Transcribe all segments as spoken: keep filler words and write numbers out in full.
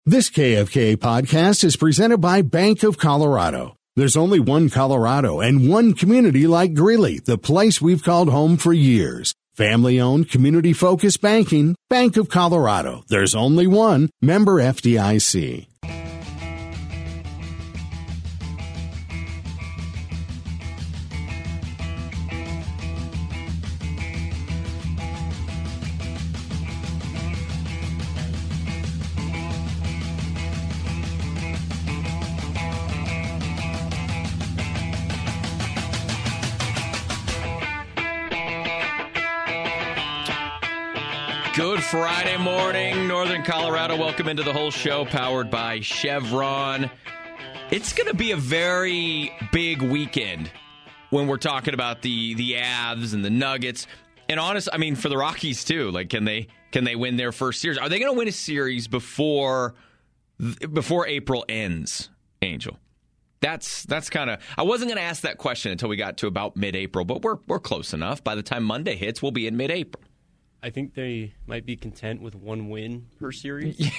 This K F K podcast is presented by Bank of Colorado. There's only one Colorado and one community like Greeley, the place we've called home for years. Family-owned, community-focused banking, Bank of Colorado. There's only one. Member F D I C. Good Friday morning, Northern Colorado. Welcome into the whole show, powered by Chevron. It's going to be a very big weekend when we're talking about the the Avs and the Nuggets. And honest, I mean, for the Rockies too. Like, can they can they win their first series? Are they going to win a series before before April ends, Angel? That's that's kind of. I wasn't going to ask that question until we got to about mid-April, but we're we're close enough. By the time Monday hits, we'll be in mid-April. I think they might be content with one win per series. Yeah.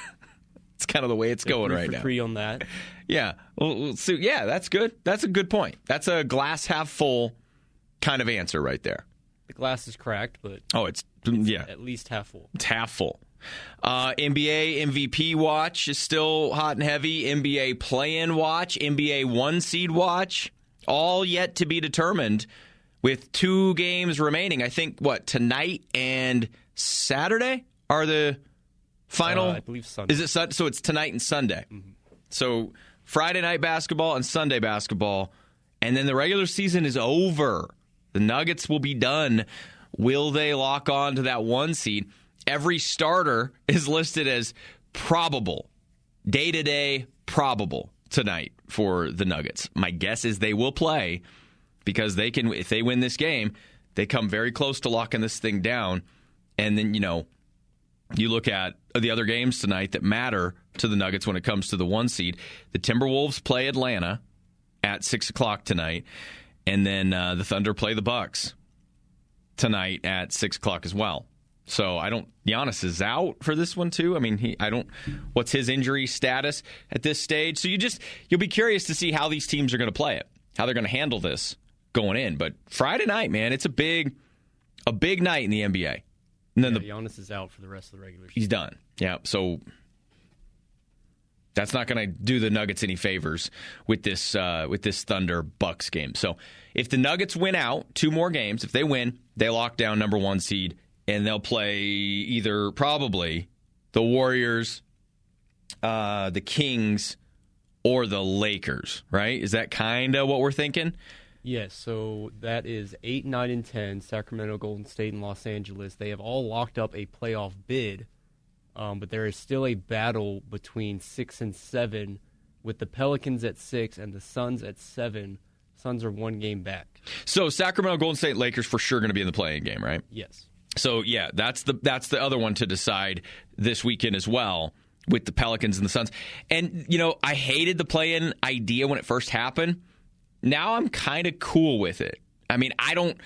It's kind of the way it's They're going three right for now. Three on that. Yeah. Well, so yeah, that's good. That's a good point. That's a glass half full kind of answer right there. The glass is cracked, but oh, it's, it's yeah, at least half full. It's half full. Uh, N B A M V P watch is still hot and heavy. N B A play-in watch, N B A one seed watch, all yet to be determined. With two games remaining, I think, what, tonight and Saturday are the final? Uh, I believe Sunday. Is it so? It's tonight and Sunday. Mm-hmm. So Friday night basketball and Sunday basketball, and then the regular season is over. The Nuggets will be done. Will they lock on to that one seed? Every starter is listed as probable, day-to-day probable tonight for the Nuggets. My guess is they will play. Because they can, if they win this game, they come very close to locking this thing down. And then, you know, you look at the other games tonight that matter to the Nuggets when it comes to the one seed. The Timberwolves play Atlanta at six o'clock tonight. And then uh, the Thunder play the Bucks tonight at six o'clock as well. So I don't, Giannis is out for this one too. I mean, he, I don't, what's his injury status at this stage? So you just, you'll be curious to see how these teams are going to play it, how they're going to handle this going in. But Friday night, man, it's a big a big night in the N B A. And then yeah, the, Giannis is out for the rest of the regular season. He's done. Yeah, so that's not going to do the Nuggets any favors with this uh, with this Thunder Bucks game. So if the Nuggets win out two more games, if they win, they lock down number one seed, and they'll play either probably the Warriors, uh, the Kings, or the Lakers, right? Is that kind of what we're thinking? Yes, so that is eight, nine, and ten, Sacramento, Golden State, and Los Angeles. They have all locked up a playoff bid, um, but there is still a battle between six and seven, with the Pelicans at six and the Suns at seven. Suns are one game back. So Sacramento, Golden State, Lakers for sure going to be in the play-in game, right? Yes. So, yeah, that's the that's the other one to decide this weekend as well, with the Pelicans and the Suns. And, you know, I hated the play-in idea when it first happened. Now I'm kind of cool with it. I mean, I don't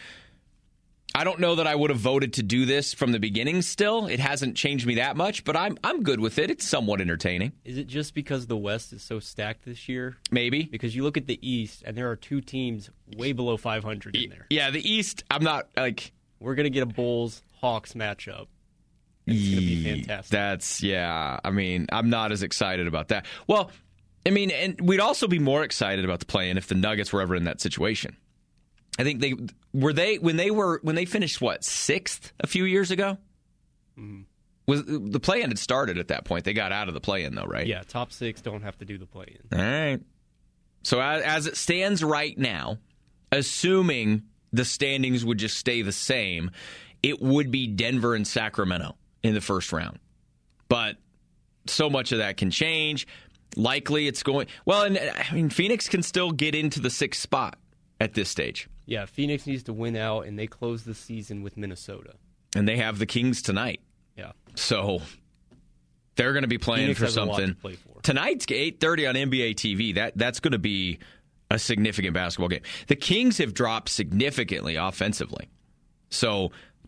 I don't know that I would have voted to do this from the beginning still. It hasn't changed me that much, but I'm I'm good with it. It's somewhat entertaining. Is it just because the West is so stacked this year? Maybe. Because you look at the East, and there are two teams way below five hundred in there. Yeah, the East, I'm not, like... We're going to get a Bulls-Hawks matchup. It's going to be fantastic. That's, yeah, I mean, I'm not as excited about that. Well... I mean, and we'd also be more excited about the play-in if the Nuggets were ever in that situation. I think they were they when they were when they finished what sixth a few years ago. Mm-hmm. Was the play-in had started at that point? They got out of the play-in though, right? Yeah, top six don't have to do the play-in. All right. So as, as it stands right now, assuming the standings would just stay the same, it would be Denver and Sacramento in the first round. But so much of that can change. Likely it's going... Well, and I mean, Phoenix can still get into the sixth spot at this stage. Yeah, Phoenix needs to win out, and they close the season with Minnesota. And they have the Kings tonight. Yeah. So they're going to be playing Phoenix for has a lot something. to play for. Tonight's eight thirty on N B A T V. That That's going to be a significant basketball game. The Kings have dropped significantly offensively. So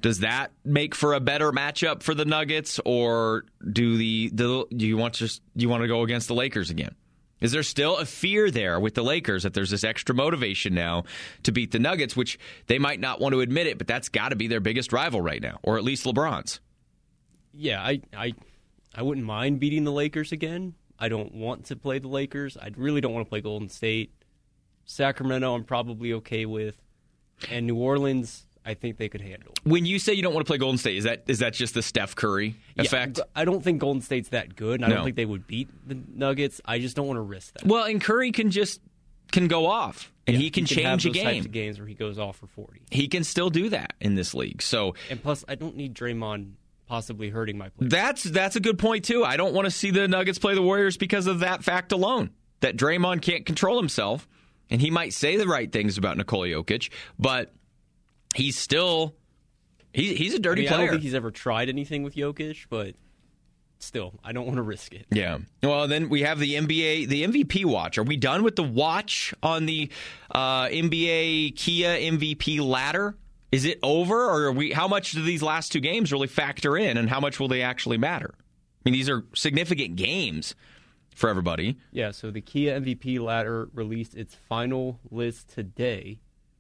Does that make for a better matchup for the Nuggets, or do the, the do you want to just do you want to go against the Lakers again? Is there still a fear there with the Lakers that there's this extra motivation now to beat the Nuggets, which they might not want to admit it, but that's got to be their biggest rival right now, or at least LeBron's? Yeah, I, I I wouldn't mind beating the Lakers again. I don't want to play the Lakers. I really don't want to play Golden State. Sacramento, I'm probably okay with. And New Orleans, I think they could handle. When you say you don't want to play Golden State, is that is that just the Steph Curry effect? Yeah, I don't think Golden State's that good, and I no. don't think they would beat the Nuggets. I just don't want to risk that. Well, and Curry can just can go off, and yeah, he can he change have a those game. Types of games where he goes off for forty. He can still do that in this league. So, and plus, I don't need Draymond possibly hurting my play. That's that's a good point too. I don't want to see the Nuggets play the Warriors because of that fact alone. That Draymond can't control himself, and he might say the right things about Nikola Jokic, but he's still he, he's a dirty I mean, player. I don't think he's ever tried anything with Jokic, but still, I don't want to risk it. Yeah. Well, then we have the N B A, the M V P watch. Are we done with the watch on the uh, N B A Kia M V P ladder? Is it over, or are we? How much do these last two games really factor in, and how much will they actually matter? I mean, these are significant games for everybody. Yeah. So the Kia M V P ladder released its final list today,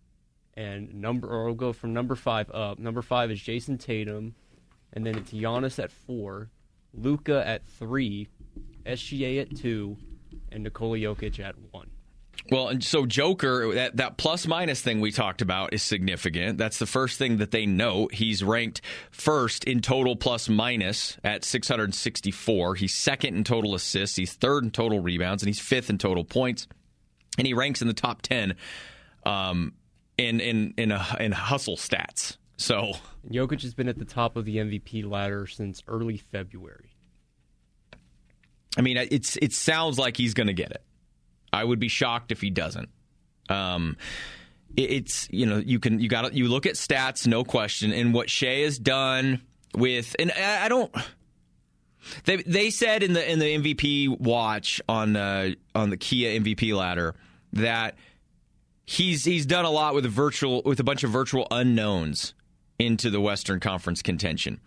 and number, or I'll go from number five up. Number five is Jason Tatum, and then it's Giannis at four, Luka at three, S G A at two, and Nikola Jokic at one. Well, and so Joker, that, that plus-minus thing we talked about is significant. That's the first thing that they note. He's ranked first in total plus-minus at six hundred sixty-four. He's second in total assists. He's third in total rebounds, and he's fifth in total points. And he ranks in the top ten um, in in in, a, in hustle stats. So Jokic has been at the top of the M V P ladder since early February. I mean, it's it sounds like he's going to get it. I would be shocked if he doesn't. Um, it, it's you know you can you got you look at stats, no question, and what Shea has done with, and I, I don't. They they said in the in the M V P watch on uh, on the Kia M V P ladder that he's he's done a lot with a virtual with a bunch of virtual unknowns into the Western Conference contention.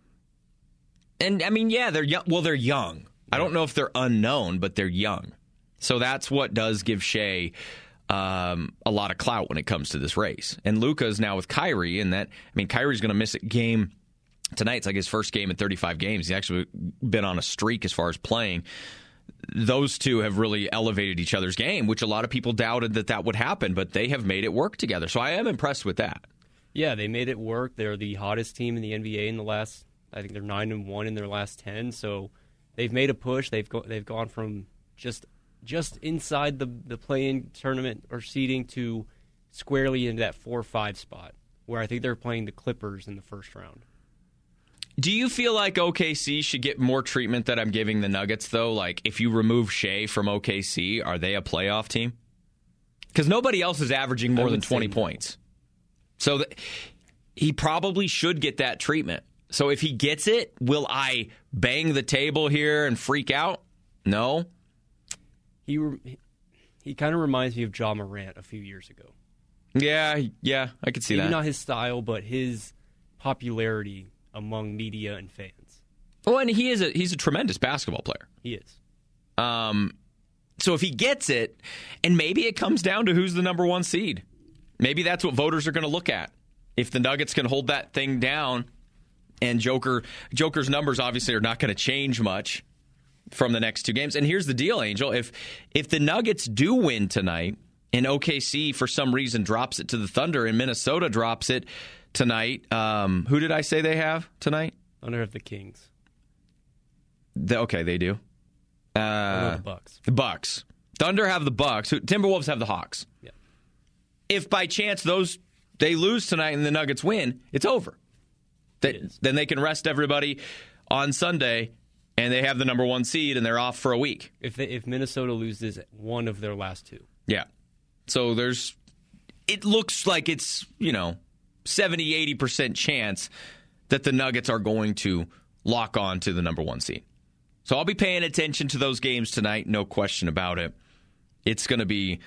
And I mean, yeah, they're young. Well, they're young. I don't know if they're unknown, but they're young. So that's what does give Shea um, a lot of clout when it comes to this race. And Luka's now with Kyrie, and that I mean, Kyrie's going to miss a game tonight. It's like his first game in thirty-five games. He's actually been on a streak as far as playing. Those two have really elevated each other's game, which a lot of people doubted that that would happen, but they have made it work together. So I am impressed with that. Yeah, they made it work. They're the hottest team in the N B A in the last. I think they're nine and one in their last ten. So they've made a push. They've go, they've gone from just just inside the the play-in tournament or seeding to squarely into that four five spot, where I think they're playing the Clippers in the first round. Do you feel like O K C should get more treatment that I'm giving the Nuggets, though? Like, if you remove Shea from O K C, are they a playoff team? Because nobody else is averaging more than twenty points. So th- he probably should get that treatment. So if he gets it, will I bang the table here and freak out? No. He re- he kind of reminds me of Ja Morant a few years ago. Yeah, yeah, I could see Maybe that. not his style, but his popularity among media and fans. Oh, and he is a he's a tremendous basketball player. He is. Um, so if he gets it, and maybe it comes down to who's the number one seed. Maybe that's what voters are going to look at. If the Nuggets can hold that thing down, and Joker Joker's numbers obviously are not going to change much from the next two games. And here's the deal, Angel. If if the Nuggets do win tonight, and O K C for some reason drops it to the Thunder, and Minnesota drops it tonight, um, who did I say they have tonight? Thunder have the Kings. The, okay, they do. Uh, Oh, no, the Bucks. The Bucks. Thunder have the Bucks. Timberwolves have the Hawks. Yeah. If by chance those they lose tonight and the Nuggets win, it's over. They, It is. Then they can rest everybody on Sunday, and they have the number one seed, and they're off for a week. If they, if Minnesota loses one of their last two. Yeah. So there's, it looks like it's, you know, seventy, eighty percent chance that the Nuggets are going to lock on to the number one seed. So I'll be paying attention to those games tonight, no question about it. It's going to be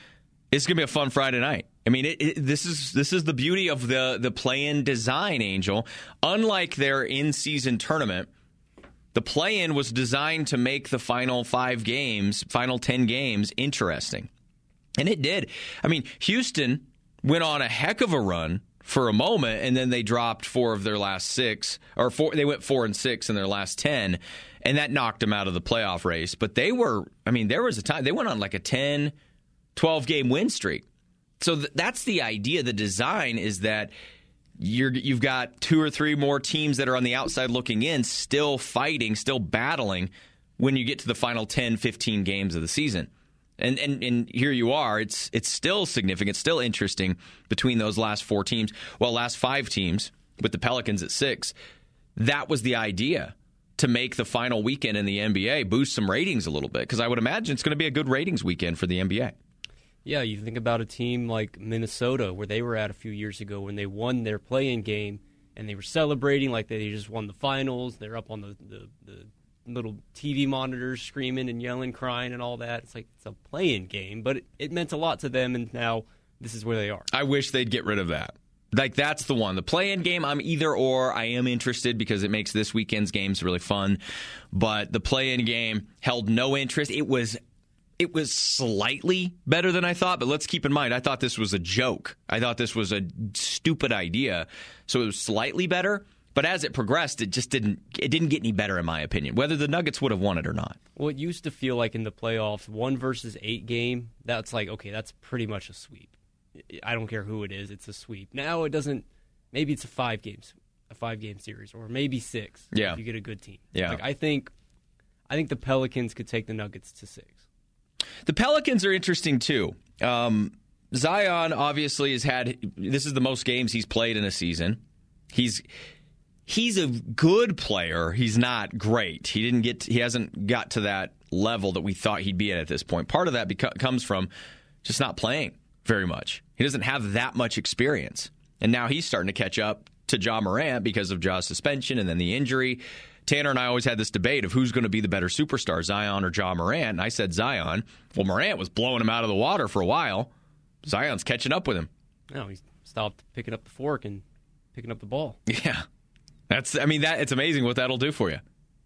It's going to be a fun Friday night. I mean, it, it, this is this is the beauty of the, the play-in design, Angel. Unlike their in-season tournament, the play-in was designed to make the final five games, final ten games, interesting. And it did. I mean, Houston went on a heck of a run for a moment, and then they dropped four of their last six, or four, they went four and six in their last ten, and that knocked them out of the playoff race. But they were, I mean, there was a time, they went on like a ten, twelve-game win streak. So th- that's the idea. The design is that you're, you've got two or three more teams that are on the outside looking in, still fighting, still battling when you get to the final ten, fifteen games of the season. And, and and here you are. It's it's still significant, still interesting between those last four teams. Well, last five teams with the Pelicans at six. That was the idea, to make the final weekend in the N B A boost some ratings a little bit, because I would imagine it's going to be a good ratings weekend for the N B A. Yeah, you think about a team like Minnesota, where they were at a few years ago when they won their play-in game, and they were celebrating like they just won the finals. They're up on the, the, the little T V monitors screaming and yelling, crying and all that. It's like it's a play-in game, but it, it meant a lot to them, and now this is where they are. I wish they'd get rid of that. Like, that's the one. The play-in game, I'm either or. I am interested because it makes this weekend's games really fun. But the play-in game held no interest. It was it was slightly better than I thought, but let's keep in mind, I thought this was a joke. I thought this was a stupid idea. So it was slightly better. But as it progressed, it just didn't it didn't get any better, in my opinion, whether the Nuggets would have won it or not. Well, it used to feel like in the playoffs, one versus eight game, that's like, okay, that's pretty much a sweep. I don't care who it is, it's a sweep. Now it doesn't, maybe it's a five games, a five game series, or maybe six. Yeah. If you get a good team. Yeah. Like, I think, I think the Pelicans could take the Nuggets to six. The Pelicans are interesting too. Um, Zion obviously has had, this is the most games he's played in a season. He's he's a good player. He's not great. He didn't get he hasn't got to that level that we thought he'd be at at this point. Part of that beco- comes from just not playing very much. He doesn't have that much experience. And now he's starting to catch up to Ja Morant because of Ja's suspension and then the injury. Tanner and I always had this debate of who's going to be the better superstar, Zion or Ja Morant. And I said Zion. Well, Morant was blowing him out of the water for a while. Zion's catching up with him. No, he stopped picking up the fork and picking up the ball. Yeah. That's, I mean, that it's amazing what that'll do for you.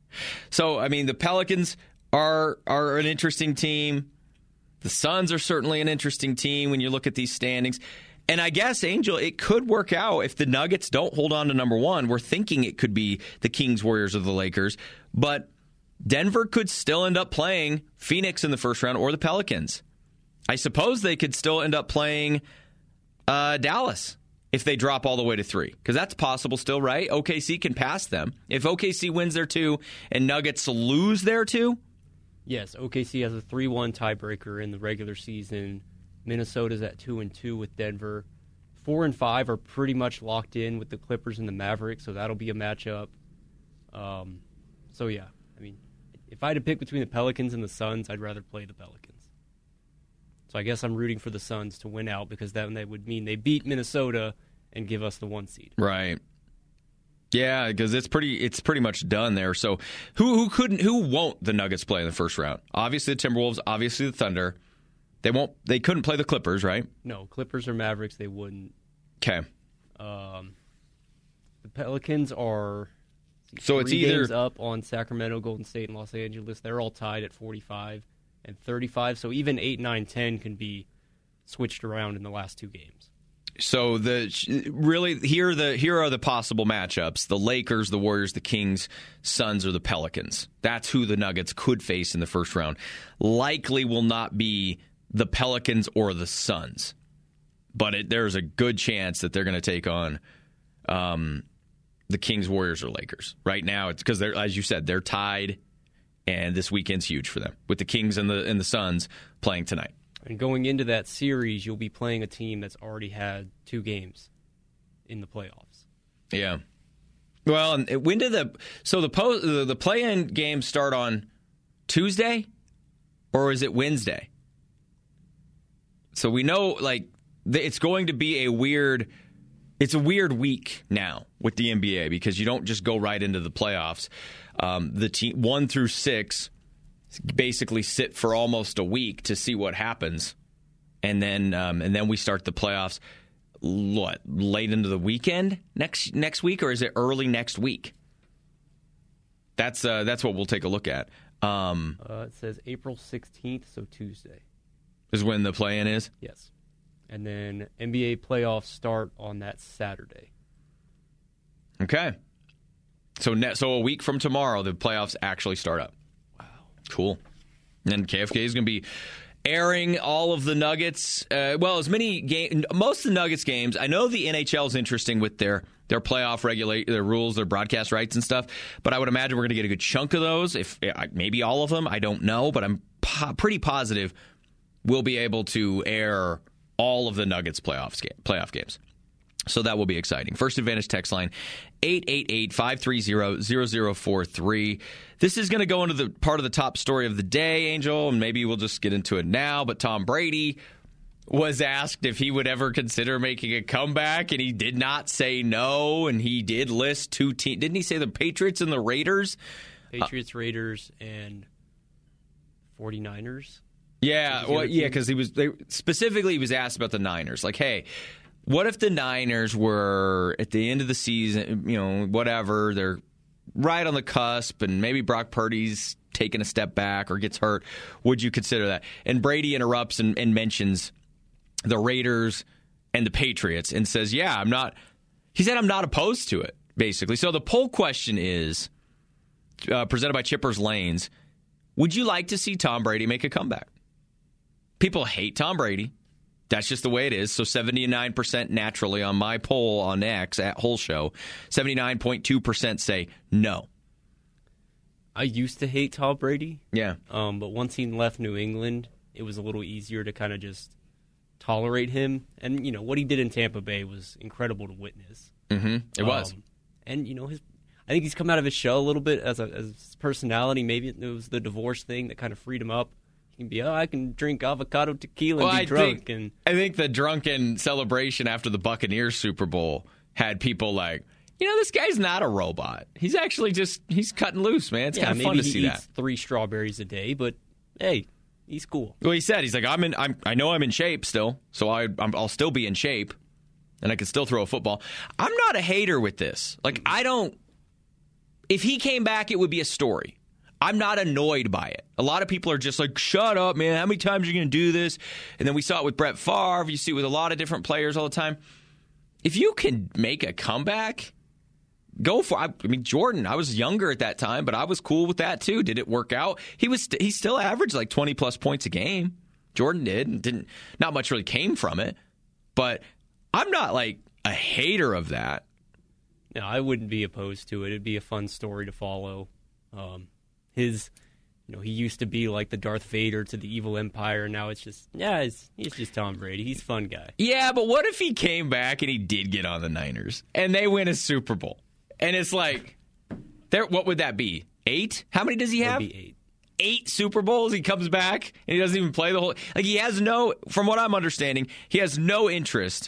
So, I mean, the Pelicans are are an interesting team. The Suns are certainly an interesting team when you look at these standings. And I guess, Angel, it could work out if the Nuggets don't hold on to number one. We're thinking it could be the Kings, Warriors, or the Lakers. But Denver could still end up playing Phoenix in the first round or the Pelicans. I suppose they could still end up playing uh, Dallas if they drop all the way to three. Because that's possible still, right? O K C can pass them. If O K C wins their two and Nuggets lose their two? Yes, O K C has a three one tiebreaker in the regular season. Minnesota's at two and two with Denver. Four and five are pretty much locked in with the Clippers and the Mavericks, so that'll be a matchup. Um, so yeah, I mean, if I had to pick between the Pelicans and the Suns, I'd rather play the Pelicans. So I guess I'm rooting for the Suns to win out, because then that would mean they beat Minnesota and give us the one seed. Right. Yeah, because it's pretty it's pretty much done there. So who who couldn't who won't the Nuggets play in the first round? Obviously the Timberwolves, obviously the Thunder. They won't. They couldn't play the Clippers, right? No, Clippers or Mavericks, they wouldn't. Okay. Um, the Pelicans are so it's either games up on Sacramento, Golden State, and Los Angeles. They're all tied at forty-five and thirty-five. So even eight, nine, ten can be switched around in the last two games. So the really here are the here are the possible matchups: the Lakers, the Warriors, the Kings, Suns, or the Pelicans. That's who the Nuggets could face in the first round. Likely will not be the Pelicans or the Suns, but it, there's a good chance that they're going to take on um, the Kings, Warriors, or Lakers. Right now, it's because they're, as you said, they're tied, and this weekend's huge for them with the Kings and the and the Suns playing tonight. And going into that series, you'll be playing a team that's already had two games in the playoffs. Yeah. Well, and when did the so the po, the, the play-in games start on Tuesday, or is it Wednesday? So we know, like, it's going to be a weird. It's a weird week now with the N B A because you don't just go right into the playoffs. Um, the team one through six basically sit for almost a week to see what happens, and then um, and then we start the playoffs. What, late into the weekend next next week, or is it early next week? That's uh, that's what we'll take a look at. Um, uh, it says April sixteenth, so Tuesday is when the play-in is. Yes, and then N B A playoffs start on that Saturday. Okay, so ne- so a week from tomorrow, the playoffs actually start up. Wow, cool. And then K F K is going to be airing all of the Nuggets. Uh, well, as many game, most of the Nuggets games. I know the N H L is interesting with their their playoff regulate their rules, their broadcast rights and stuff. But I would imagine we're going to get a good chunk of those. If maybe all of them, I don't know, but I'm po- pretty positive we'll be able to air all of the Nuggets playoffs ga- playoff games. So that will be exciting. First Advantage text line, eight eight eight, five three zero, zero zero four three. This is going to go into the part of the top story of the day, Angel, and maybe we'll just get into it now. But Tom Brady was asked if he would ever consider making a comeback, and he did not say no, and he did list two teams. Didn't he say the Patriots and the Raiders? Patriots, uh, Raiders, and 49ers? Yeah, well, yeah, because he was they, specifically he was asked about the Niners. Like, hey, what if the Niners were at the end of the season, you know, whatever, they're right on the cusp and maybe Brock Purdy's taking a step back or gets hurt? Would you consider that? And Brady interrupts and, and mentions the Raiders and the Patriots and says, yeah, I'm not, he said, I'm not opposed to it, basically. So the poll question is, uh, presented by Chippers Lanes, would you like to see Tom Brady make a comeback? People hate Tom Brady. That's just the way it is. So seventy-nine percent naturally on my poll on X at Whole Show. seventy-nine point two percent say no. I used to hate Tom Brady. Yeah. Um, but once he left New England, it was a little easier to kind of just tolerate him. And, you know, what he did in Tampa Bay was incredible to witness. Mm-hmm. It was. Um, and, you know, his I think he's come out of his shell a little bit as, a, as his personality. Maybe it was the divorce thing that kind of freed him up. He can be, oh, I can drink avocado tequila and well, be I drunk. Think, and I think the drunken celebration after the Buccaneers Super Bowl had people like, you know, this guy's not a robot. He's actually just, he's cutting loose, man. It's yeah, kind of fun to see he that. Eats three strawberries a day, but hey, he's cool. Well, he said, he's like, I'm in, I'm, I know I'm in shape still, so I, I'm, I'll still be in shape, and I can still throw a football. I'm not a hater with this. Like, I don't, if he came back, it would be a story. I'm not annoyed by it. A lot of people are just like, shut up, man. How many times are you going to do this? And then we saw it with Brett Favre. You see it with a lot of different players all the time. If you can make a comeback, go for it. I mean, Jordan, I was younger at that time, but I was cool with that too. Did it work out? He was he still averaged like twenty plus points a game. Jordan did. And didn't not much really came from it. But I'm not like a hater of that. No, I wouldn't be opposed to it. It'd be a fun story to follow. Um His, you know, he used to be like the Darth Vader to the evil empire. Now it's just, yeah, it's, he's just Tom Brady. He's a fun guy. Yeah, but what if he came back and he did get on the Niners and they win a Super Bowl? And it's like, there. What would that be? Eight? How many does he have? It'd be eight. Eight Super Bowls. He comes back and he doesn't even play the whole. Like he has no, from what I'm understanding, he has no interest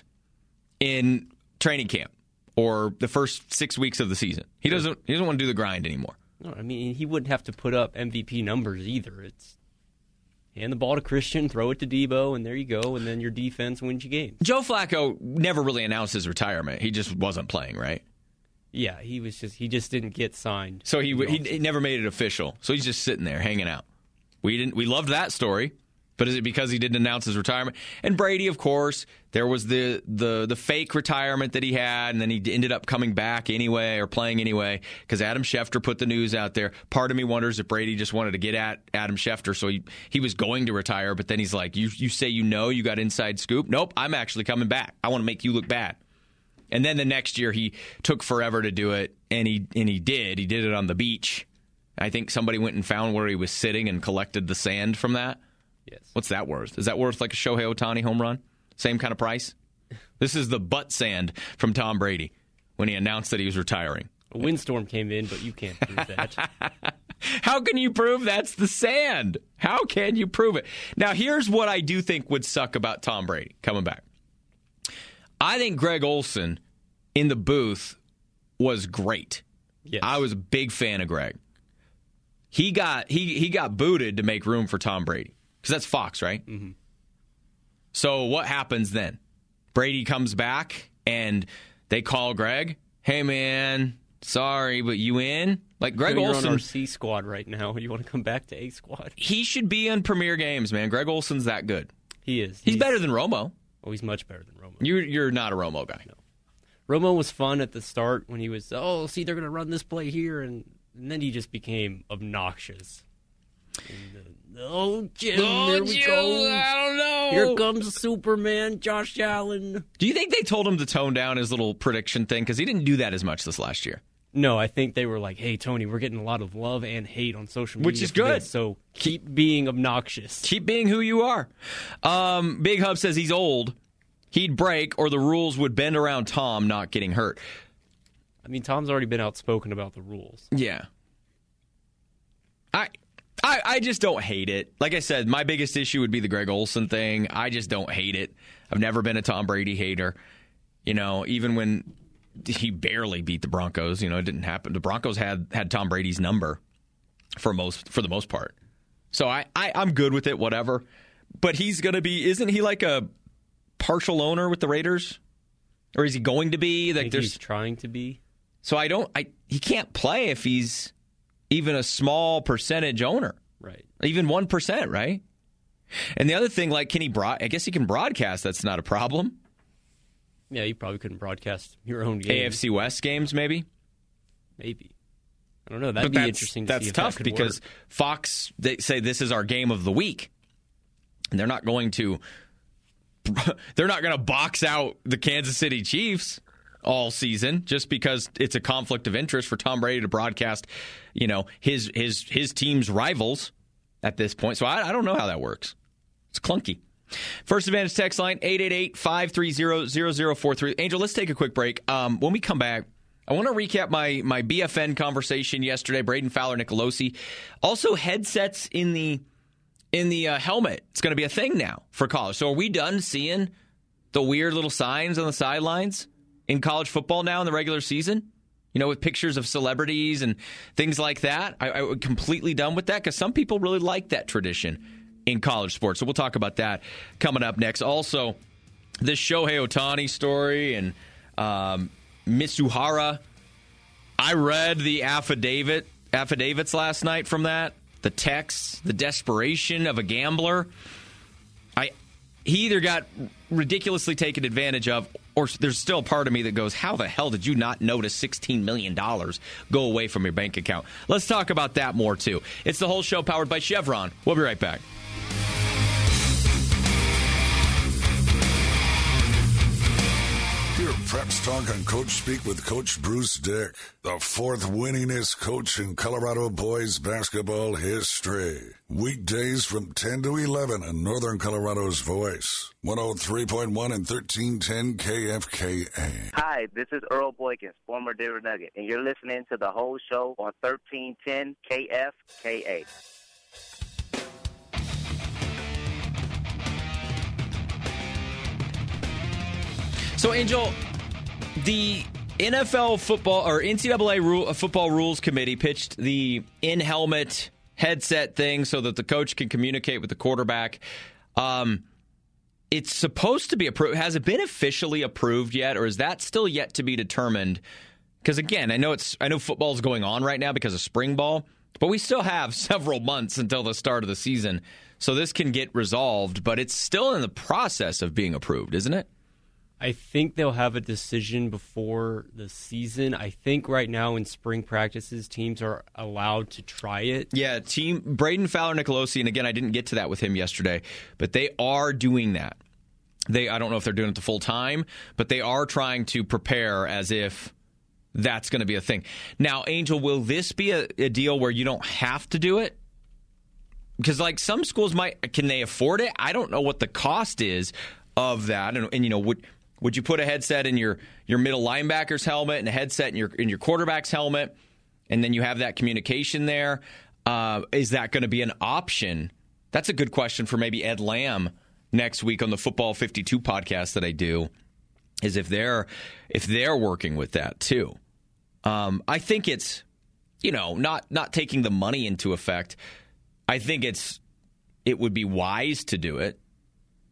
in training camp or the first six weeks of the season. He doesn't. He doesn't want to do the grind anymore. No, I mean, he wouldn't have to put up M V P numbers either. It's hand the ball to Christian, throw it to Debo, and there you go, and then your defense wins you games. Joe Flacco never really announced his retirement. He just wasn't playing, right? Yeah, he was just he just didn't get signed. So he he, he never made it official. So he's just sitting there hanging out. We didn't we loved that story. But is it because he didn't announce his retirement? And Brady, of course, there was the, the the fake retirement that he had, and then he ended up coming back anyway or playing anyway because Adam Schefter put the news out there. Part of me wonders if Brady just wanted to get at Adam Schefter, so he, he was going to retire, but then he's like, you, you say you know, you got inside scoop? Nope, I'm actually coming back. I want to make you look bad. And then the next year he took forever to do it, and he and he did. He did it on the beach. I think somebody went and found where he was sitting and collected the sand from that. Yes. What's that worth? Is that worth like a Shohei Ohtani home run? Same kind of price? This is the butt sand from Tom Brady when he announced that he was retiring. A windstorm came in, but you can't prove that. How can you prove that's the sand? How can you prove it? Now, here's what I do think would suck about Tom Brady coming back. I think Greg Olsen in the booth was great. Yes. I was a big fan of Greg. He got he he got booted to make room for Tom Brady. Because that's Fox, right? Mm-hmm. So what happens then? Brady comes back and they call Greg. Hey, man, sorry, but you in? Like Greg You're Olsen. on our C squad right now. You want to come back to A squad? He should be in Premier Games, man. Greg Olsen's that good. He is. He's, he's better than Romo. Oh, he's much better than Romo. You're, you're not a Romo guy. No. Romo was fun at the start when he was, oh, see, they're going to run this play here, and, and then he just became obnoxious. And, uh, oh, Jim, oh, here we Jim, go. I don't know. Here comes Superman, Josh Allen. Do you think they told him to tone down his little prediction thing? Because he didn't do that as much this last year. No, I think they were like, hey, Tony, we're getting a lot of love and hate on social media. Which is good. This, so keep being obnoxious. Keep being who you are. Um, Big Hub says he's old. He'd break, or the rules would bend around Tom not getting hurt. I mean, Tom's already been outspoken about the rules. Yeah. I, I, I just don't hate it. Like I said, my biggest issue would be the Greg Olsen thing. I just don't hate it. I've never been a Tom Brady hater. You know, even when he barely beat the Broncos, you know, it didn't happen. The Broncos had, had Tom Brady's number for most for the most part. So I, I, I'm good with it, whatever. But he's going to be, isn't he like a partial owner with the Raiders, or is he going to be? Like, I think there's he's trying to be. So I don't. I he can't play if he's even a small percentage owner, right? Even one percent, right? And the other thing, like, can he broad? I guess he can broadcast. That's not a problem. Yeah, you probably couldn't broadcast your own game. A F C West games, maybe. Maybe. I don't know. That'd but be interesting to that's see if tough that could because work. Fox, they say this is our game of the week, and they're not going to. They're not going to box out the Kansas City Chiefs all season just because it's a conflict of interest for Tom Brady to broadcast, you know, his his his team's rivals at this point. So I, I don't know how that works. It's clunky. First Advantage text line, eight eight eight, five three zero, zero zero four three. Angel, let's take a quick break. Um, when we come back, I want to recap my, my B F N conversation yesterday, Braden Fowler, Nicolosi. Also, headsets in the in the uh, helmet. It's going to be a thing now for college. So are we done seeing the weird little signs on the sidelines in college football now in the regular season? You know, with pictures of celebrities and things like that. I, I'm completely done with that because some people really like that tradition in college sports. So we'll talk about that coming up next. Also, this Shohei Ohtani story and um, Mitsuhara. I read the affidavit affidavits last night from that. The texts, the desperation of a gambler. I he either got ridiculously taken advantage of, or there's still a part of me that goes, how the hell did you not notice sixteen million dollars go away from your bank account? Let's talk about that more, too. It's The Whole Show powered by Chevron. We'll be right back. Hear Preps Talk on Coach Speak with Coach Bruce Dick, the fourth winningest coach in Colorado boys basketball history. Weekdays from ten to eleven on Northern Colorado's Voice, one oh three point one and thirteen ten K F K A. Hi, this is Earl Boykins, former Denver Nugget, and you're listening to The Whole Show on thirteen ten K F K A. So, Angel, the N F L football or N C double A rule, football rules committee pitched the in-helmet headset thing so that the coach can communicate with the quarterback. Um, it's supposed to be approved. Has it been officially approved yet, or is that still yet to be determined? Because again, I know it's I know football is going on right now because of spring ball, but we still have several months until the start of the season, so this can get resolved. But it's still in the process of being approved, isn't it? I think they'll have a decision before the season. I think right now in spring practices, teams are allowed to try it. Yeah, team Braden Fowler, Nicolosi, and again, I didn't get to that with him yesterday, but they are doing that. They, I don't know if they're doing it the full time, but they are trying to prepare as if that's going to be a thing. Now, Angel, will this be a, a deal where you don't have to do it? Because like some schools might, can they afford it? I don't know what the cost is of that, and, and you know, would. Would you put a headset in your, your middle linebacker's helmet and a headset in your in your quarterback's helmet, and then you have that communication there? Uh, is that going to be an option? That's a good question for maybe Ed Lamb next week on the Football fifty-two podcast that I do. Is if they're if they're working with that too. Um, I think it's you know not not taking the money into effect. I think it's it would be wise to do it.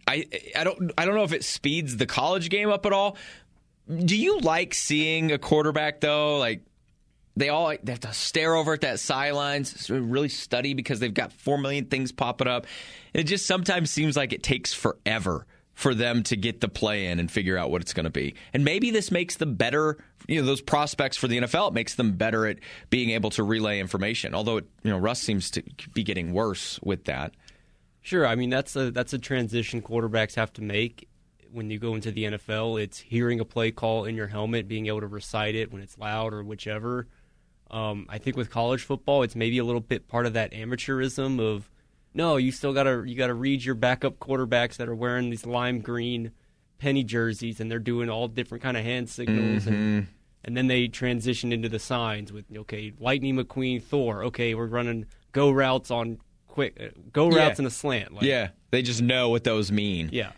I I don't I don't know if it speeds the college game up at all. Do you like seeing a quarterback though? Like they all they have to stare over at that sidelines, really study because they've got four million things popping up. And it just sometimes seems like it takes forever for them to get the play in and figure out what it's going to be. And maybe this makes them better, you know, those prospects for the N F L, it makes them better at being able to relay information. Although, it, you know, Russ seems to be getting worse with that. Sure, I mean, that's a that's a transition quarterbacks have to make when you go into the N F L. It's hearing a play call in your helmet, being able to recite it when it's loud or whichever. Um, I think with college football, it's maybe a little bit part of that amateurism of, no, you still gotta you gotta read your backup quarterbacks that are wearing these lime green penny jerseys and they're doing all different kind of hand signals, mm-hmm. and and then they transition into the signs with okay, Lightning McQueen, Thor. Okay, we're running go routes on quick uh, go routes yeah. in a slant. Like, yeah, they just know what those mean. Yeah.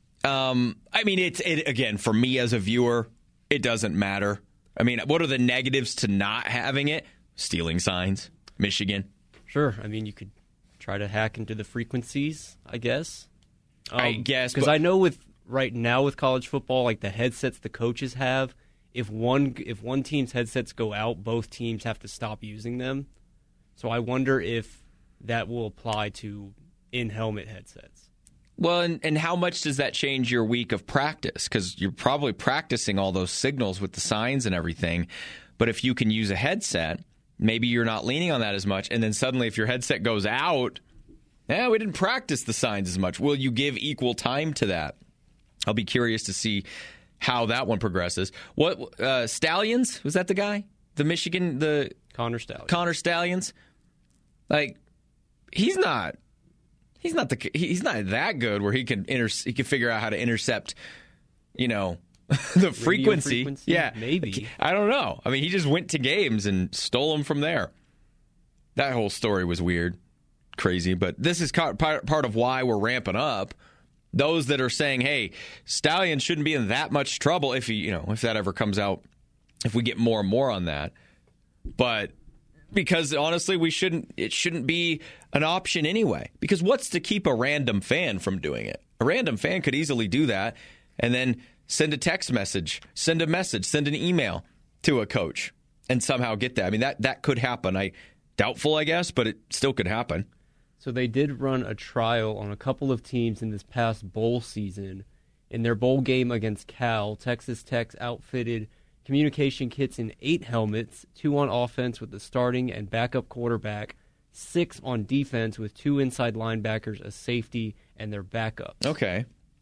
Um, I mean, it's it again for me as a viewer, it doesn't matter. I mean, what are the negatives to not having it? Stealing signs, Michigan. Sure, I mean you could try to hack into the frequencies, I guess. Um, I guess. Because I know with right now with college football, like the headsets the coaches have, if one if one team's headsets go out, both teams have to stop using them. So I wonder if that will apply to in-helmet headsets. Well, and, and how much does that change your week of practice? Because you're probably practicing all those signals with the signs and everything. But if you can use a headset, maybe you're not leaning on that as much. And then suddenly if your headset goes out, yeah, we didn't practice the signs as much. Will you give equal time to that? I'll be curious to see how that one progresses. What uh, Stallions? Was that the guy? The Michigan, the Connor Stallions. Connor Stallions? Like, he's not... He's not the he's not that good where he can inter, he can figure out how to intercept, you know, the frequency. frequency. Yeah, maybe. I don't know. I mean, he just went to games and stole them from there. That whole story was weird, crazy. But this is part part of why we're ramping up. Those that are saying, "Hey, Stallion shouldn't be in that much trouble," if he, you know, if that ever comes out, if we get more and more on that, but. Because honestly, we shouldn't. It shouldn't be an option anyway. Because what's to keep a random fan from doing it? A random fan could easily do that, and then send a text message, send a message, send an email to a coach, and somehow get that. I mean, that that could happen. I doubtful, I guess, but it still could happen. So they did run a trial on a couple of teams in this past bowl season. In their bowl game against Cal, Texas Tech outfitted communication kits in eight helmets, two on offense with the starting and backup quarterback, six on defense with two inside linebackers, a safety, and their backup. Okay.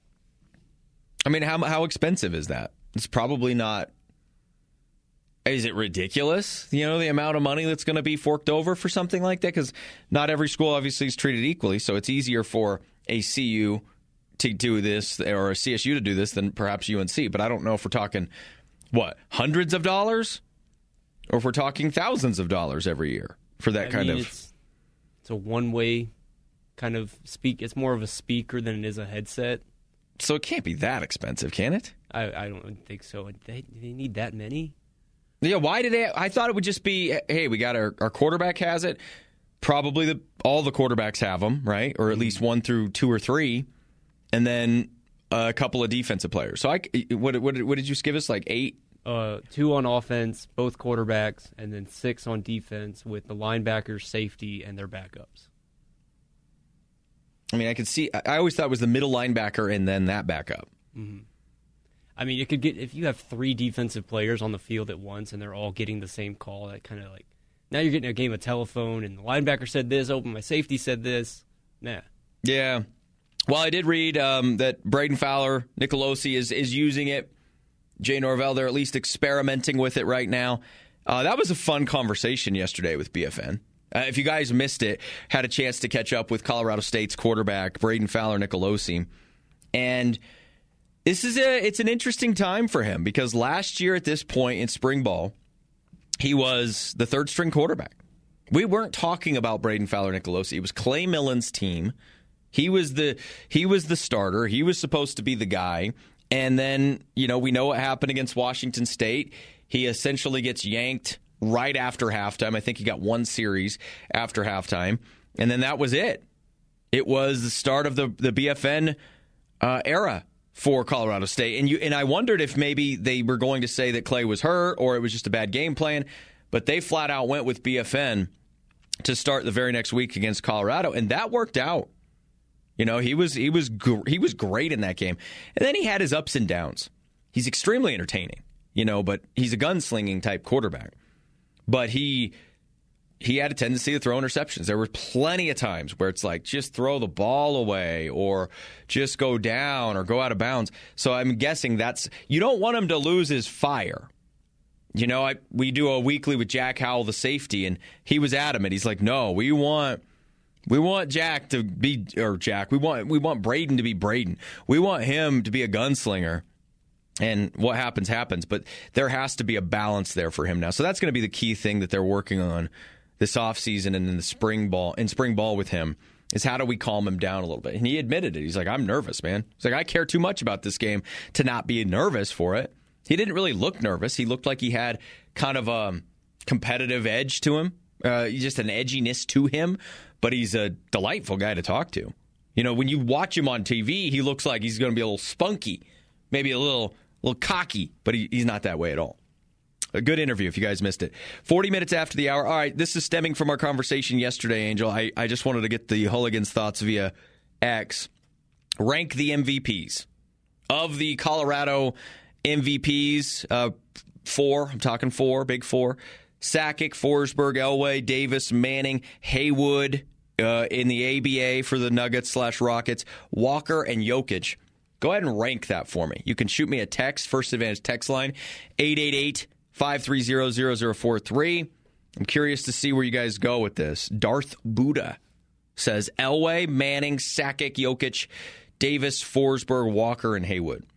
I mean, how how expensive is that? It's probably not. Is it ridiculous? You know, the amount of money that's going to be forked over for something like that? Because not every school obviously is treated equally, so it's easier for a C U to do this or a C S U to do this than perhaps U N C. But I don't know if we're talking. What, hundreds of dollars? Or if we're talking thousands of dollars every year for that I kind mean, of... It's, it's a one-way kind of speak. It's more of a speaker than it is a headset. So it can't be that expensive, can it? I, I don't think so. They, they need that many? Yeah, why did they... I thought it would just be, hey, we got our, our quarterback has it. Probably the all the quarterbacks have them, right? Or at least one through two or three. And then... a couple of defensive players. So I, what, what, what did you give us, like eight? Uh, two on offense, both quarterbacks, and then six on defense with the linebackers, safety, and their backups. I mean, I could see, I always thought it was the middle linebacker and then that backup. Mm-hmm. I mean, you could get, if you have three defensive players on the field at once and they're all getting the same call, that kind of like, now you're getting a game of telephone and the linebacker said this, open, my safety said this. Nah. Yeah. Well, I did read um, that Braden Fowler, Nicolosi, is is using it. Jay Norvell, they're at least experimenting with it right now. Uh, that was a fun conversation yesterday with B F N. Uh, if you guys missed it, had a chance to catch up with Colorado State's quarterback, Braden Fowler Nicolosi. And this is a it's an interesting time for him because last year at this point in spring ball, he was the third string quarterback. We weren't talking about Braden Fowler Nicolosi. It was Clay Millen's team. He was the he was the starter. He was supposed to be the guy. And then, you know, we know what happened against Washington State. He essentially gets yanked right after halftime. I think he got one series after halftime. And then that was it. It was the start of the, the B F N uh, era for Colorado State. And you and I wondered if maybe they were going to say that Clay was hurt or it was just a bad game plan. But they flat out went with B F N to start the very next week against Colorado, and that worked out. You know, he was he was gr- he was great in that game. And then he had his ups and downs. He's extremely entertaining, you know, but he's a gunslinging type quarterback. But he he had a tendency to throw interceptions. There were plenty of times where it's like, just throw the ball away or just go down or go out of bounds. So I'm guessing that's, you don't want him to lose his fire. You know, I, we do a weekly with Jack Howell, the safety, and he was adamant. He's like, no, we want we want Jack to be, or Jack, we want we want Braden to be Braden. We want him to be a gunslinger. And what happens, happens. But there has to be a balance there for him now. So that's going to be the key thing that they're working on this offseason and in the spring ball, in spring ball with him, is how do we calm him down a little bit? And he admitted it. He's like, I'm nervous, man. He's like, I care too much about this game to not be nervous for it. He didn't really look nervous. He looked like he had kind of a competitive edge to him, uh, just an edginess to him. But he's a delightful guy to talk to. You know, when you watch him on T V, he looks like he's going to be a little spunky, maybe a little, little cocky, but he, he's not that way at all. A good interview if you guys missed it. forty minutes after the hour. All right, this is stemming from our conversation yesterday, Angel. I, I just wanted to get the hooligans' thoughts via X. Rank the M V Ps. Of the Colorado M V Ps, uh, four, I'm talking four, big four. Sakic, Forsberg, Elway, Davis, Manning, Haywood uh, in the A B A for the Nuggets slash Rockets, Walker, and Jokic. Go ahead and rank that for me. You can shoot me a text, First Advantage text line, eight eight eight, five three zero, zero zero four three. I'm curious to see where you guys go with this. Darth Buddha says Elway, Manning, Sakic, Jokic, Davis, Forsberg, Walker, and Haywood.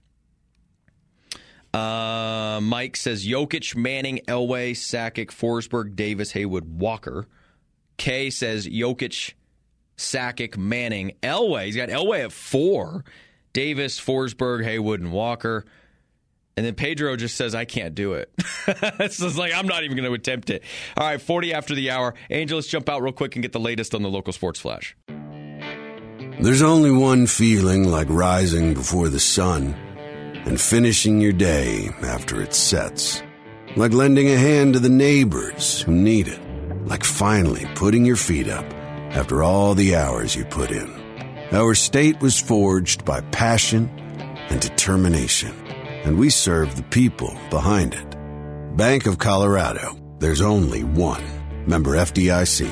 Uh, Mike says Jokic, Manning, Elway, Sakic, Forsberg, Davis, Haywood, Walker. Kay says Jokic, Sakic, Manning, Elway. He's got Elway at four. Davis, Forsberg, Haywood, and Walker. And then Pedro just says, I can't do it. It's just like, I'm not even going to attempt it. All right, forty after the hour. Angel, let's jump out real quick and get the latest on the local sports flash. There's only one feeling like rising before the sun and finishing your day after it sets. Like lending a hand to the neighbors who need it. Like finally putting your feet up after all the hours you put in. Our state was forged by passion and determination, and we serve the people behind it. Bank of Colorado. There's only one. Member F D I C.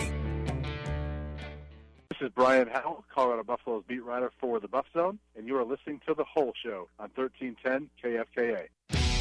This is Brian Howell, Colorado Buffalo's beat writer for the Buff Zone, and you are listening to The Whole Show on thirteen ten K F K A.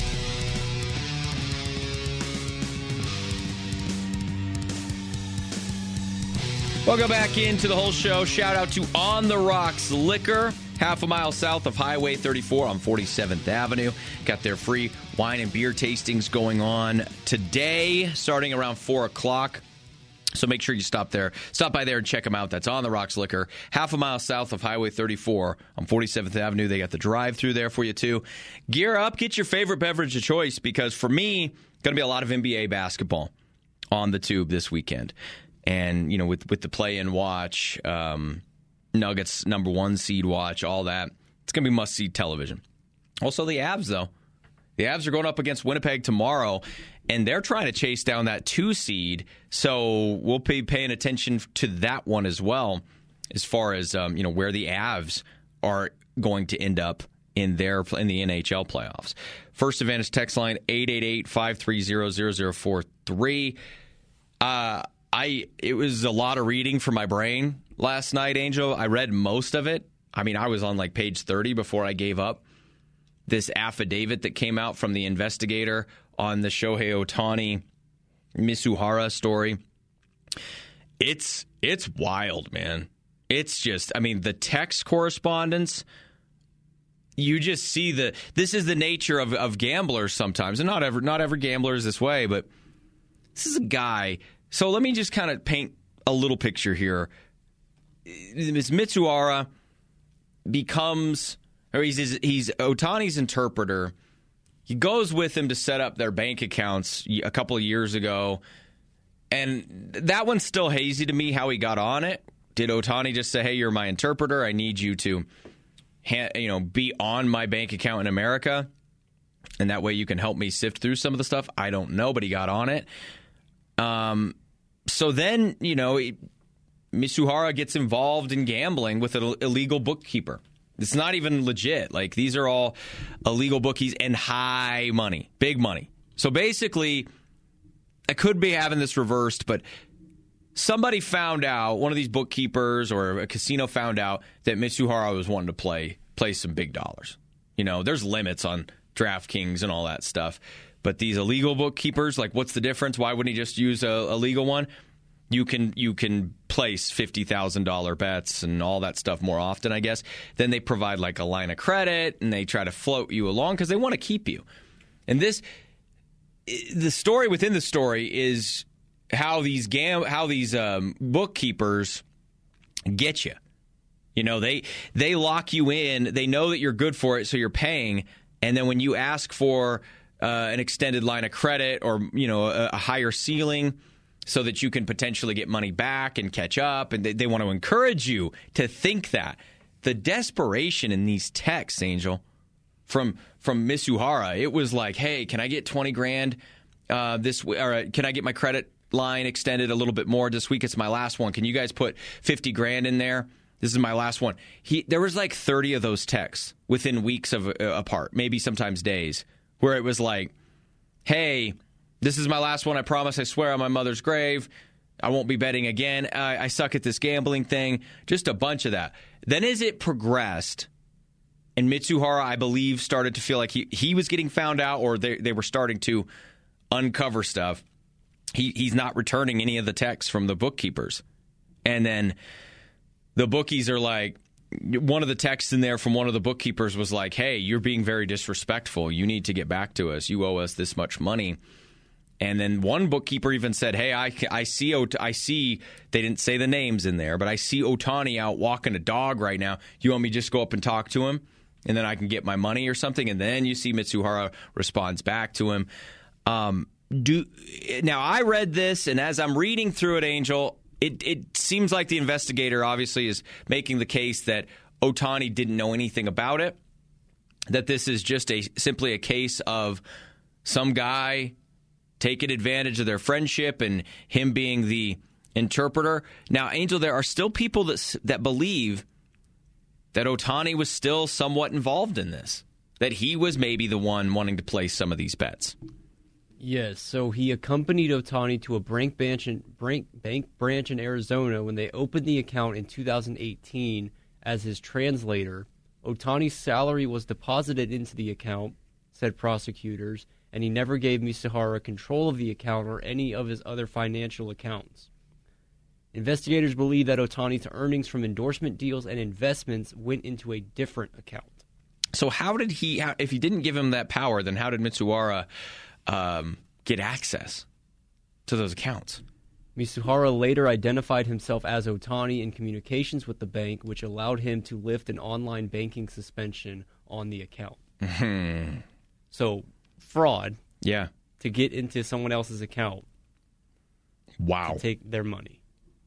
Welcome back into The Whole Show. Shout out to On the Rocks Liquor, half a mile south of Highway thirty-four on forty-seventh Avenue. Got their free wine and beer tastings going on today, starting around four o'clock. So make sure you stop there. Stop by there and check them out. That's On the Rocks Liquor, half a mile south of Highway thirty-four on forty-seventh Avenue. They got the drive-through there for you, too. Gear up. Get your favorite beverage of choice because, for me, going to be a lot of N B A basketball on the tube this weekend. And, you know, with, with the play-in watch, um, Nuggets number one seed watch, all that, it's going to be must-see television. Also, the Avs, though. The Avs are going up against Winnipeg tomorrow, and they're trying to chase down that two seed. So we'll be paying attention to that one as well, as far as um, you know where the Avs are going to end up in their in the N H L playoffs. First Advantage text line eight eight eight, five three zero, zero zero four three. Uh, I it was a lot of reading for my brain last night, Angel. I read most of it. I mean, I was on like page thirty before I gave up. This affidavit that came out from the investigator on the Shohei Ohtani Misuhara story. It's it's wild, man. It's just, I mean, the text correspondence, you just see the, this is the nature of, of gamblers sometimes. And not every, not every gambler is this way, but this is a guy. So let me just kind of paint a little picture here. This Misuhara becomes... Or he's, he's Ohtani's interpreter. He goes with him to set up their bank accounts a couple of years ago. And that one's still hazy to me how he got on it. Did Ohtani just say, hey, you're my interpreter. I need you to, ha- you know, be on my bank account in America, and that way you can help me sift through some of the stuff. I don't know, but he got on it. Um, so then, you know, Mitsuhara gets involved in gambling with an illegal bookkeeper. It's not even legit. Like, these are all illegal bookies and high money, big money. So basically, I could be having this reversed, but somebody found out, one of these bookkeepers or a casino found out that Mitsuhara was wanting to play play some big dollars. You know, there's limits on DraftKings and all that stuff. But these illegal bookkeepers, like, what's the difference? Why wouldn't he just use a, a legal one? You can you can place fifty thousand dollars bets and all that stuff more often, I guess. Then they provide like a line of credit, and they try to float you along because they want to keep you. And this, the story within the story is how these gam how these um, bookkeepers get you. You know, they they lock you in. They know that you're good for it, so you're paying. And then when you ask for uh, an extended line of credit or, you know, a, a higher ceiling, so that you can potentially get money back and catch up. And they, they want to encourage you to think that. The desperation in these texts, Angel, from from Mitsuhara, it was like, hey, can I get twenty grand uh, this week? Or can I get my credit line extended a little bit more this week? It's my last one. Can you guys put fifty grand in there? This is my last one. He There was like thirty of those texts within weeks of uh, apart, maybe sometimes days, where it was like, hey, this is my last one. I promise. I swear on my mother's grave. I won't be betting again. I, I suck at this gambling thing. Just a bunch of that. Then as it progressed, and Mitsuhara, I believe, started to feel like he, he was getting found out, or they, they were starting to uncover stuff, he he's not returning any of the texts from the bookkeepers. And then the bookies are like, one of the texts in there from one of the bookkeepers was like, hey, you're being very disrespectful. You need to get back to us. You owe us this much money. And then one bookkeeper even said, hey, I, I see, I see, they didn't say the names in there, but I see Ohtani out walking a dog right now. You want me to just go up and talk to him, and then I can get my money or something? And then you see Mitsuhara responds back to him. Um, do Now, I read this, and as I'm reading through it, Angel, it, it seems like the investigator obviously is making the case that Ohtani didn't know anything about it, that this is just a simply a case of some guy taking advantage of their friendship and him being the interpreter. Now, Angel, there are still people that that believe that Ohtani was still somewhat involved in this, that he was maybe the one wanting to place some of these bets. Yes, so he accompanied Ohtani to a bank branch in, bank, bank branch in Arizona when they opened the account in two thousand eighteen as his translator. Ohtani's salary was deposited into the account, said prosecutors, and he never gave Mitsuhara control of the account or any of his other financial accounts. Investigators believe that Ohtani's earnings from endorsement deals and investments went into a different account. So how did he, if he didn't give him that power, then how did Mitsuhara um, get access to those accounts? Mitsuhara later identified himself as Ohtani in communications with the bank, which allowed him to lift an online banking suspension on the account. Mm-hmm. So, fraud. Yeah. To get into someone else's account. Wow. To take their money.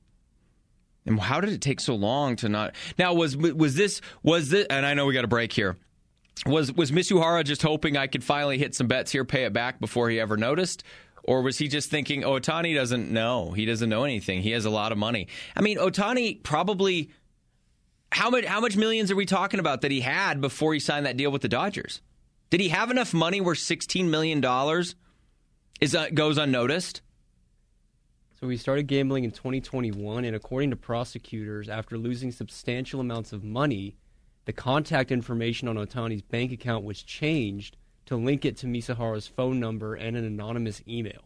And how did it take so long to not? Now, was was this was this? And I know we got a break here. Was was Mitsuhara just hoping I could finally hit some bets here, pay it back before he ever noticed? Or was he just thinking, oh, Ohtani doesn't know. He doesn't know anything. He has a lot of money. I mean, Ohtani probably, how much, how much millions are we talking about that he had before he signed that deal with the Dodgers? Did he have enough money where sixteen million dollars is uh, goes unnoticed? So he started gambling in twenty twenty-one, and according to prosecutors, after losing substantial amounts of money, the contact information on Ohtani's bank account was changed to link it to Mitsuhara's phone number and an anonymous email.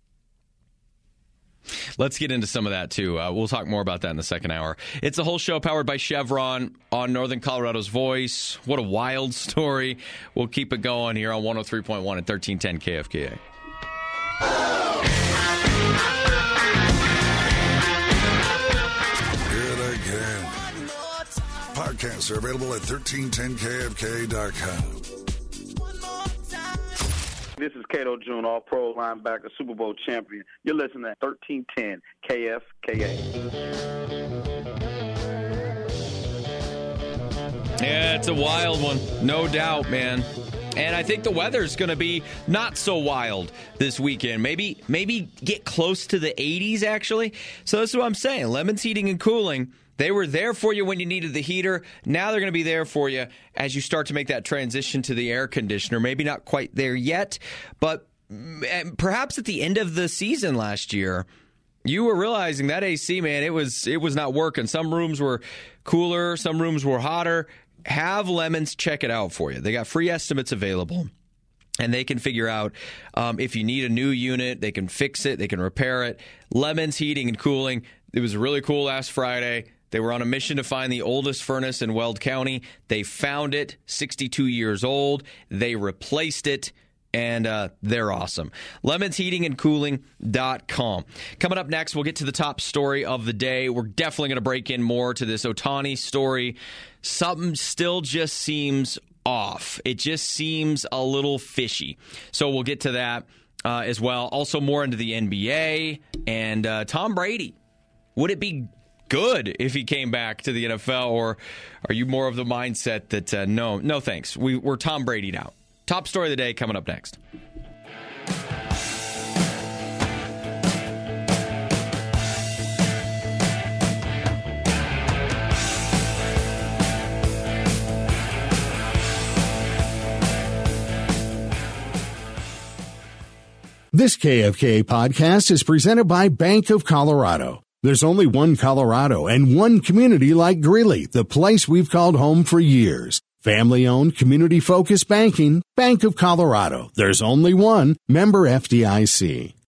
Let's get into some of that, too. Uh, we'll talk more about that in the second hour. It's a whole show powered by Chevron on Northern Colorado's Voice. What a wild story. We'll keep it going here on one oh three point one and thirteen ten K F K A. Good again. Podcasts are available at thirteen ten K F K dot com. This is Cato June, all-pro linebacker, Super Bowl champion. You're listening to thirteen ten K F K A. Yeah, it's a wild one. No doubt, man. And I think the weather's going to be not so wild this weekend. Maybe maybe get close to the eighties, actually. So that's what I'm saying. Lemons Heating and Cooling, they were there for you when you needed the heater. Now they're going to be there for you as you start to make that transition to the air conditioner. Maybe not quite there yet, but perhaps at the end of the season last year, you were realizing that A C, man, it was it was not working. Some rooms were cooler, some rooms were hotter. Have Lemons check it out for you. They got free estimates available, and they can figure out um, if you need a new unit. They can fix it. They can repair it. Lemons Heating and Cooling. It was really cool last Friday. They were on a mission to find the oldest furnace in Weld County. They found it, sixty-two years old. They replaced it. And uh, they're awesome. lemons heating and cooling dot com. Coming up next, we'll get to the top story of the day. We're definitely going to break in more to this Ohtani story. Something still just seems off. It just seems a little fishy. So we'll get to that uh, as well. Also more into the N B A and uh, Tom Brady. Would it be good if he came back to the N F L, or are you more of the mindset that uh, no, no thanks, we, we're Tom Brady'd out? Top story of the day coming up next. This K F K A podcast is presented by Bank of Colorado. There's only one Colorado and one community like Greeley, the place we've called home for years. Family-owned, community-focused banking, Bank of Colorado. There's only one. Member F D I C.